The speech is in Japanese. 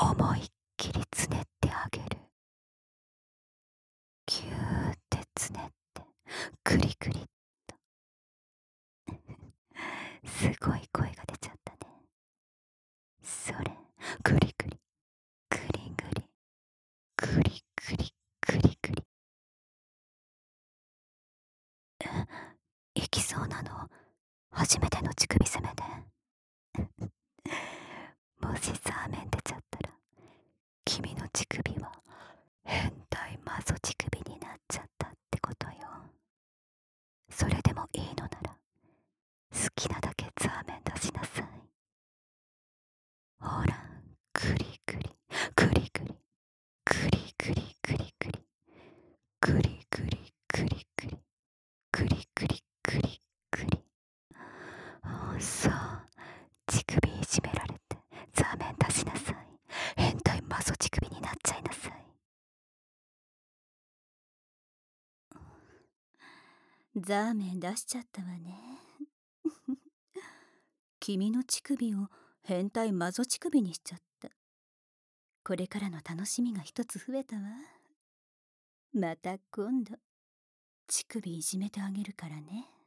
思いっきりつねってあげる。ぎゅーってつねって、クリクリっと。すごい声が出ちゃったね。それ、クリクリ、クリグリ、クリクリ、クリクリ。いきそうなの？初めての乳首攻めで。もしザーメン出ちゃったら、君の乳首は変態マゾ乳首になっちゃったってことよ。それでもいいのなら、好きなだけザーメン出しなさい。ほら、クリクリ、クリクリ、クリクリクリクリ、クリクリクリクリ、クリクリクリクリ。さあ、乳首いじめられてザーメン出しなさい。変態マゾ乳首になっちゃいなさい。 ザーメン出しちゃったわね。君の乳首を変態マゾ乳首にしちゃった。これからの楽しみが一つ増えたわ。また今度乳首いじめてあげるからね。